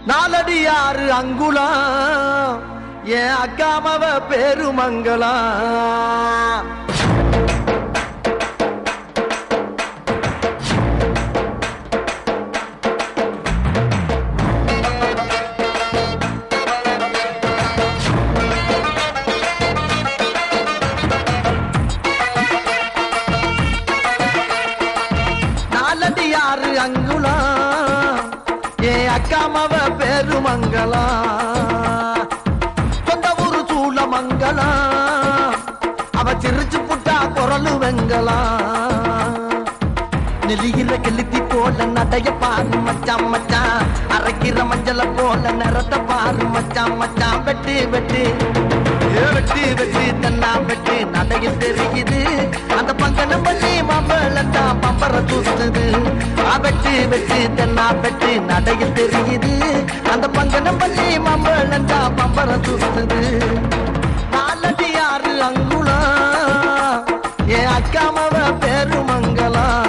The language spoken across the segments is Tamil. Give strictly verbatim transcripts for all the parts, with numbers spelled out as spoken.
நாலடி ஆறு அங்குலாம் என் அக்காமவ பெருமங்கலாம். நாலடி ஆறு அங்குலாம் என் அக்காமவ பெருமங்கலாம். சொந்த ஊரு சூளமங்கலாம், அவ சிரிச்சு புட்டா குரலு வெங்கலாம். நெல்லிகிற கெளுத்தி போல நடைய பாரு மச்சான் மச்சான், அரைக்கிற மஞ்சள போல நிறத்த பாரு மச்சான் மச்சான். வெட்டு வெட்டு வெட்டு வெட்டு தன்னா வெட்டு நடையில் தெரியுது அந்த பங்கனம் பண்ணி மாம்பழத்தா பம்பர தூசுது. வெட்டு வெட்டு தென்னா வெட்டு நடையில் தெரியுது அந்த பங்கனம் பண்ணி மாம்பழத்தா பம்பர தூசுது. நாலடி ஆறு அங்குலாம் என் அக்காமவ பெருமங்கலாம்.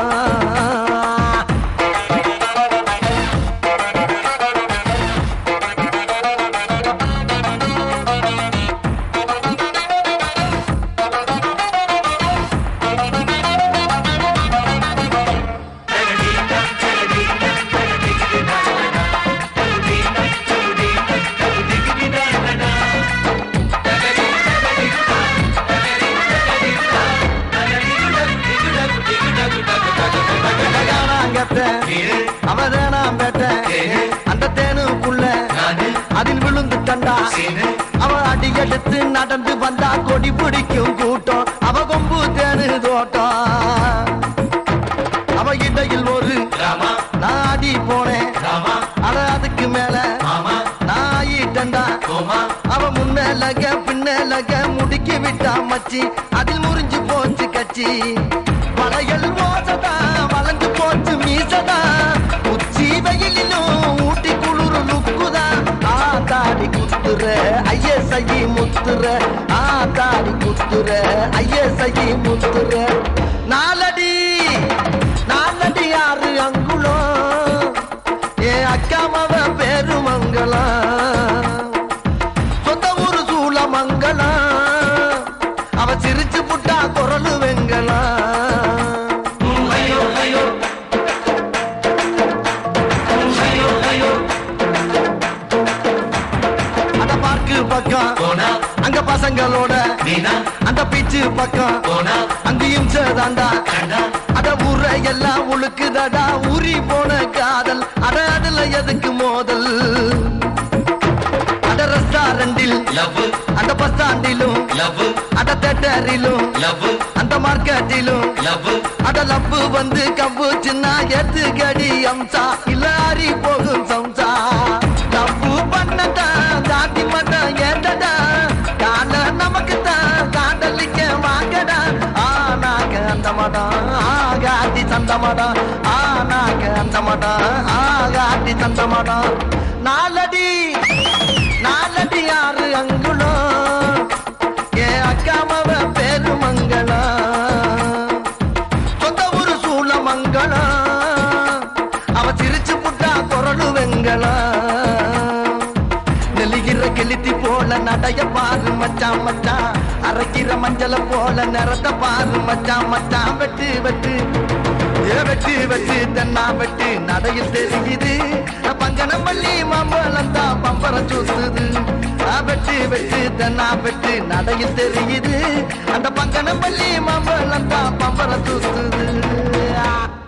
அவதானாம் பேட்ட அந்த தேனுக்குள்ள அதில் விழுந்து கண்டா அவ அடி எடுத்து நடந்து வந்தா கொடி பிடிக்கும் கூட்டம் அவ கொம்பு தேனு தோட்டம். அவ இடையில் ஒரு நாடி போனேன் அத அதுக்கு மேல நாயிட்டண்டா. அவ முன்னலக பின்னலக முடுக்கி விட்டா மச்சி அதில் முறிஞ்சு போச்சு கச்சி. வளையல் மோசதா வளைஞ்சு போச்சு மீசதா, உச்சி வெயிலும் ஊட்டி குளிர் லுக்குதா. ஆத்தாடி குத்துற ஐய சகி முத்துற, ஆத்தாடி குத்துற ஐய சகி முத்துற. நாலடி நாலடி ஆறு அங்குலம் என் அக்காமவ பெருமங்கலாம். சொந்த ஊரு சூளமங்கலாம், அவ சிரிச்சு புட்டா குரலு வெங்கலாம். அங்க பசங்களோட அந்த பீச்சு பக்கம் அங்கேயும் சேதாண்டா. அட ஊர எல்லாம் உழுக்குதடா ஊறி போன காதல். அட அதுல எதுக்கு மோதல்? அட ரெஸ்டாரண்டில் அந்த பஸ் ஸ்டாண்டிலும் அட தேட்டரிலும் அந்த மார்க்கெட்டிலும் அட லப்பு வந்து கம்பு சின்ன எத்து கடி அம்சா இல்லாரி போகும் சம்சா. லப்பு பண்ணதா தாட்டி மட்டும் ஏட்டடா கால நமக்கு தான் காதலிக்க வாங்கடா. ஆனாக அந்த மடம் ஆகாட்டி சந்த மடம், ஆனாக அந்த மடம் ஆகாட்டி சந்த மடம். நாலடி நாலடி ஆறு அங்குலம் என் அக்காமவ பெருமங்கலாம். சொந்த ஊரு சூளமங்கலாம், அவ சிரிச்சு புட்டா குரலு வெங்கலாம். நெல்லிகிற கெளுத்தி போல நடைய பாரு மச்சான் மச்சான், அரைக்கிற மஞ்சள போல நிறத்த பாரு மச்சான் மச்சான். வெட்டு வெட்டு வெட்டு வெட்டு தென்னா வெட்டு நடையில் தெரியுது பங்கனம் பள்ளி மாம்பழம் தான் பம்பர சூசுது. வெட்டு வெட்டு தென்னா வெட்டு நடையில் தெரியுது அந்த பங்கனம் பள்ளி மாம்பழம் தான் பம்பர சூசுது.